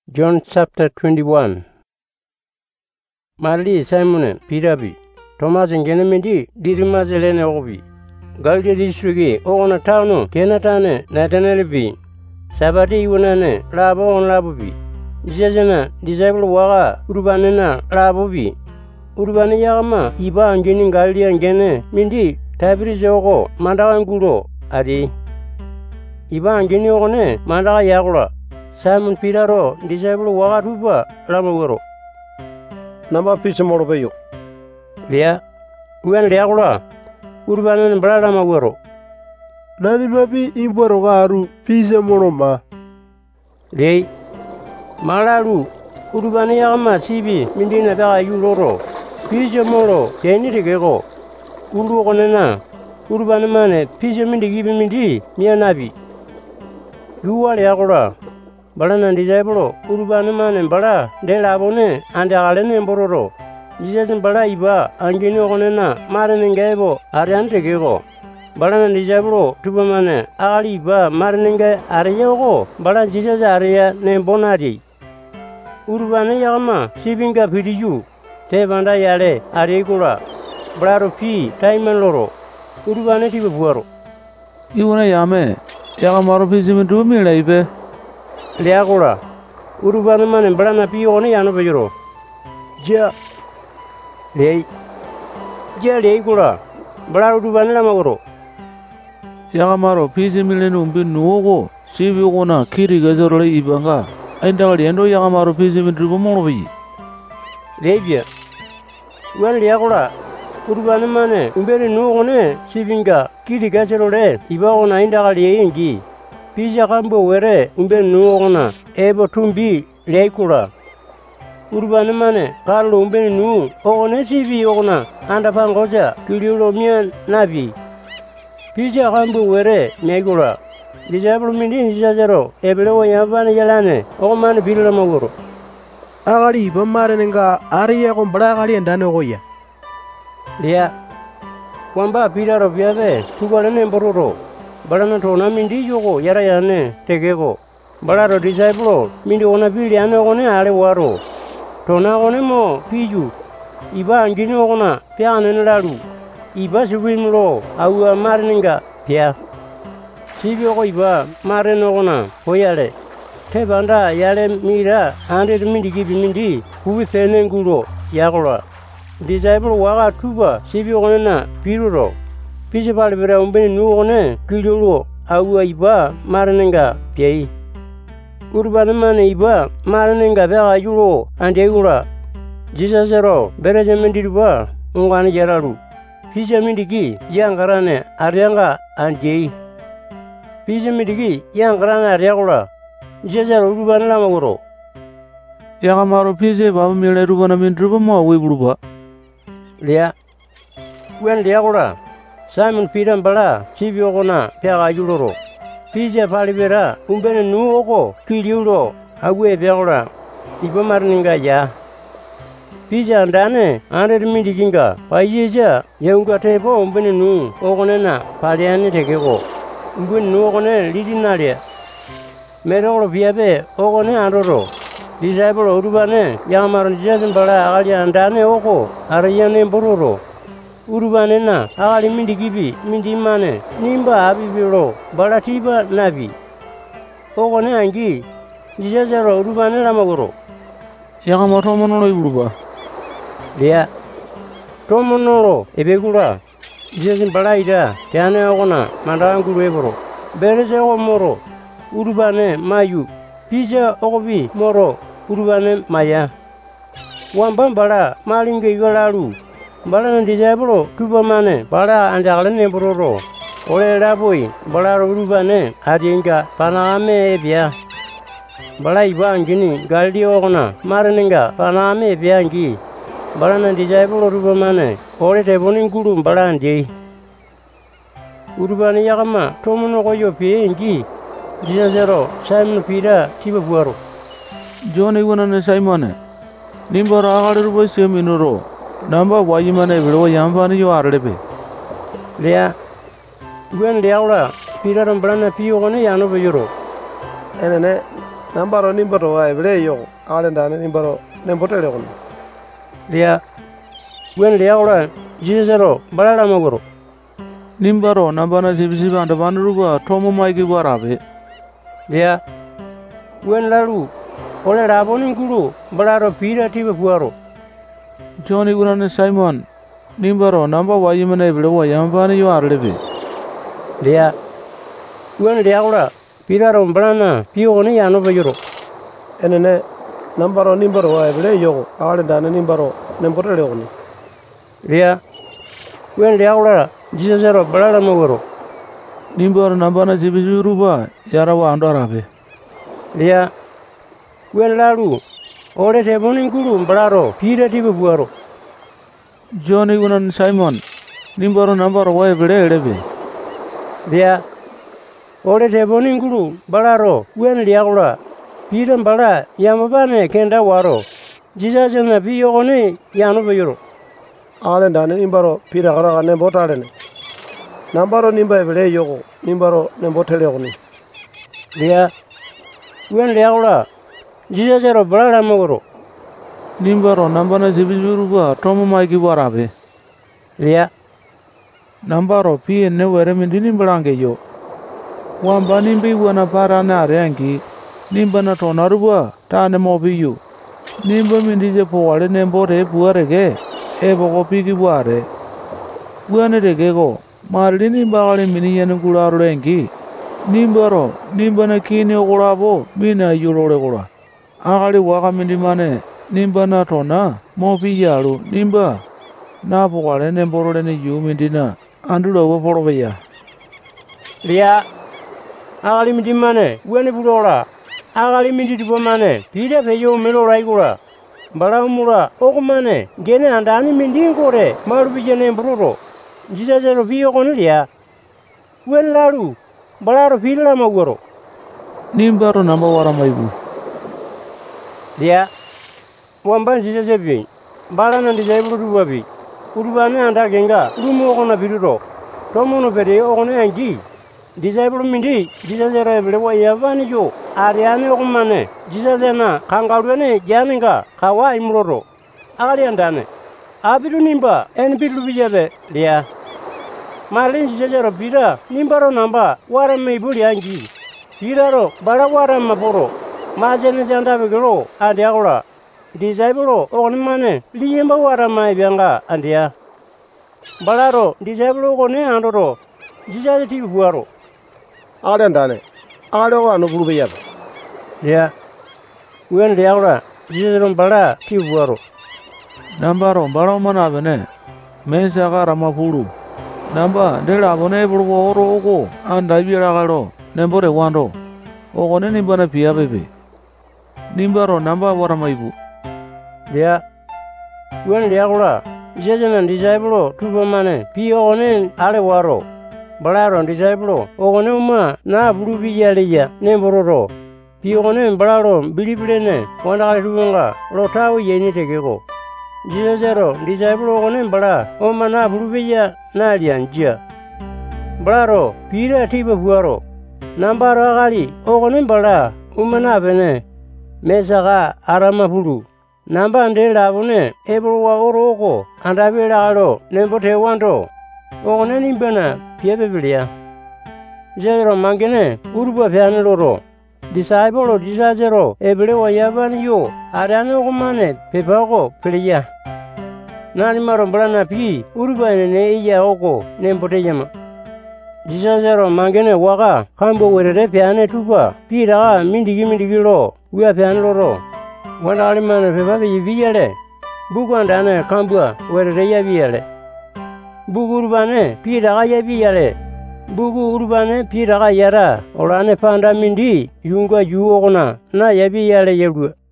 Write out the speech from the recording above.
John chapter 21. Marli Simon Pirabi Thomas Genemindi Didimas Elene Obi Galde districti Ogona Towno Kenatane Natanelbi Sabati Unane Labo on Labubi Jezena Disable Waga Urbanena Labubi Urbani Yama Iba Angini Galdi and Gene Mindi Tabri Zogo Mandaanguro Adi Iba Angini One Manda Yagura Simon Piraro, disabled Wagaruba, Lamawero. Number piece of Morobayo. Lea, when Leagura, Urban and Bradamawero. Nani Mabi Imborogaru, Pisa Moroma. Lei Malaru, Urbaniama, Sibi, Mindina Baa Yuloro, Pisa Moro, Kenitego, Urugonena, Urbanamane, Pisa Mindi giving Mindi, Mianabi. You are Leagura. Balana disable, Urbanuman and Bala, De Labone, and the Alene Bororo. Jesus and Bala Iba, Angino Onena, Maran and Gabo, Ariante Gego. Balana disable, Tubamane, Ali Ba, Marananga, Ariago, Bala Jesus Aria, named Bonadi. Urbana Yama, Sibinga Pidiu, Tevanda Yale, Arigura, Brado P, Time and Loro, Urbanati Buoro. You want a yame, Yamaropism to me, Lave. Leagura, Urbanaman and Brana Pione Yanovero. Ja Lei Leagura, Bradubanamoro. Yagamaro, Pisimillenum bin Nuogo, Sivigona, Kirigazorle Ibanga, and Daliendo Yagamaro Pisim in Tribomorovi. Labia. Well, Leagura, Urbanamane, Umberi Nuone, Sivinga, Kirigazore, Ibaona Indali Ingi. Pisa Cambo were Umben Nuona, Ebo Tumbi, Leicura. Urbanamane, Carlo Umben Nu, Onesivi Ona, Andapangoja, Kiliomian Nabi. Pisa Cambo were Negura. Disable Mindin Zazero, Ebelo Yavan Yalane, Oman Bilamagoro. Agari, Bamarenga, Aria con Bragari and Danoya. Lea Wamba Peter of Yave, Tugalan Bororo. Balana Tona Mindi Yogo, Yarayane, Tegego. Balaro disciple, Mindi ona Piliano one Arewaro. Tona onemo, Piju. Iba Angino ona, Pian and Laru. Iba Swimlo, Aua Marninga, Pia. Sibio Iba, Marenona, Hoyale. Tebanda, Yale Mira, 100 Mindi Mindi, who with Penenguro, Yagora. Disciple Waga Tuba, Sibio ona, Piruro. Pisipal Vera Umben Nuone, Kiluro, Aua Iba, Marananga, Piei. Urbanman Iba, Marananga, Bella Yuro, and Egura. Jesus Zero, Berezamandiba, Ungan Yararu. Pisamidigi, Yangarane, Arianga, and Jay. Pisamidigi, Yangarana, Regula. Jesus Urban Lamagoro. Yagamaro Pise, Bamile Rubanamin Trubamo, Wibruba. Lea. When Leagura. Simon Peter Bala, Chibiogona, Pera Yuro. Pisa Palivera, Umben Nuogo, Kiluro, Ague Bella, Ibamarninga ya. Pisa and Dane, 100 Midiginga, Paija, Yunga Tebo, Umben Nu, Ogonena, Paliani Tegego, Umbun Nuogone, Lidinaria. Mero Viabe, Ogone Andoro. Disciple Urbane, Yamar Jason Bala, Alia and Dane Ogo, Ariane Bororo. Urbanena, Ali Mindigibi, Mindimane, Nimba Abibiro, Baratiba Nabi. Ogone Angi, Jizazero, Urbanela Magoro. Yamaromono Ibruba. Lea Tomonoro, Ebegura, Jizan Balaida, Tiane Ogona, Mandangurevoro, Berezero Moro, Urbane Mayu, Pija Obi Moro, Urbane Maya. Wambambara, Malinga Galaru. Bala disable, Tubamane, Bala and Alane Bororo, Ole Rabui, Bala Rubane, Adinga, Paname Bia. Bala Ibangini, Galdiona, Marananga, Paname Biangi, Balana disable Rubamane, Ole Tebonin Guru, Balandi. Urbani Yama, Tomono Piengi, Gizazero, Simon Pira, Tibabuaro. Johnny One Simone. Nimbara was Seminoro. Number Wayman Evo Yamban you are Rebe. Lea Gwen Leaura, Peter and Brana Pione Yanovero. And Nambaro nimbaro wa ebile yoko. Agale ndane nimbaro nembotele kono. Dia. Wen dia ora jisero balala magoro. Nimbaro nambana sibisiba andabanuruba tomo maiki warabe. Dia. Wen lalu ole raboni guru balaro pira tibe buaro. Johnny Gunane Simon nimbaro namba wayimane ebile wayambani yo arlebe. Dia. Wen dia ora piraro balana pioni yano bayoro. Enene nambaro nimbaro wa ebile yoko. Agale ndane nimbaro nembotele kono. Dia. Wen dia ora jisero balala magoro. Nimbaro nambana sibisiruba yarawa andarabe. Dia. Wen lalu ole teboni guru balaro pira tibe buaro. Johnny Gunane Simon nimbaro nambaro wa ebile elebe. Dia. Ole teboni guru balaro wen dia ora pira bala yamabane kenda waro. Jisajana biyogone yano bayoro. Agale ndane nimbaro pira karaga nembotale ne. Nambaro nimba ebile yoko. Nimbaro nembotele kono. Dia. Wen dia ora jisajero balala magoro. Nimbaro nambana sibisiruba tomo maiki warabe. Dia. Nambaro pie ne were mindi nimbarange yo. Wamba nimbi wana para na rengi. Nimba na tonaruba tane mobi yu. Nimba mindi je powale nembore buarege. Ebo kopiki buare. Buane rege go. Marli nimba gale mini yene gularo rengi. Nimbaro nimba na kini ogurabo mina yurore gura. Agali waka mindi mane. Nimba na tona mobi yaru nimba. Na powale nembore ne yu mindi na. Andulo wo forobeya. Dia. Agali mindi mane wen bulora. Agali mindi tibo mane pira peyo melora igura. Bala umura okumane gene andani mindi ngore marubijene bruro. Jisajero biyo kono dia. Wen lalu balaro pira magoro. Nimbaro namba waramaibu. Dia. Wamba jisajebi. Bala nandi jaiburu dubabi. Urubane anda genga rumo kono biruro. Tomono bere okone angi. Disciple mindi jisajero ebile wayavani jo. Ariane okumane jisajena kangalwene janinga kawa imroro. Agali andane. Abiru nimba en bilu bijabe dia. Malin jisajero bira nimbaro namba waramaibu liangi. Biraro bala waramaboro. Majene janda begero adiagola. Disciple okunimane liyemba waramai bianga andia. Balaro disciple okone andoro jisaje tibi buaro. Agale ndane. Agale wa no bulu yabe. Dia. Wen dia ora jisajero bala tibi buaro. Nambaro baro manabene. Mensa garama pulu. Namba dela bone bulu oro ogo anda bira galo nembore wando. Okone nimbana pia bebe. Nimbaro namba waramaibu. Dia. Wen dia ora jisajena disciple tubo mane pi okone ale waro. Balaro disciple okone uma na bulu bijaleya nembororo. Pi okone balaro bilibilene wanda tubonga lotawo yeni tegeko. Jisajero disciple okone bala oma na bulu bija na lianja. Balaro pira tibe buaro. Nambaro agali okone bala uma na bene mesaga arama bulu. Namba ndela bune ebruwa oroko andabela alo nembote wando. Okone nimbana piebebilia. Jero mangene urubwa piano loro. Disciple disajero ebile wayabani yo arane okumane pepako pelia. Nani maro blana pi urubwa ne iya oko nembote yama. Disajero mangene waka kambo werere piane tupa pi daga mindigi lo uya piano loro. Wanda alimane pepabe yibiyale. Bugu andane kambua werere yabiyale. Bugu urbane pi daga yabiyale. Bugu urbane pi daga yara. Olane panda mindi yunga juogona na yabiyale yebua.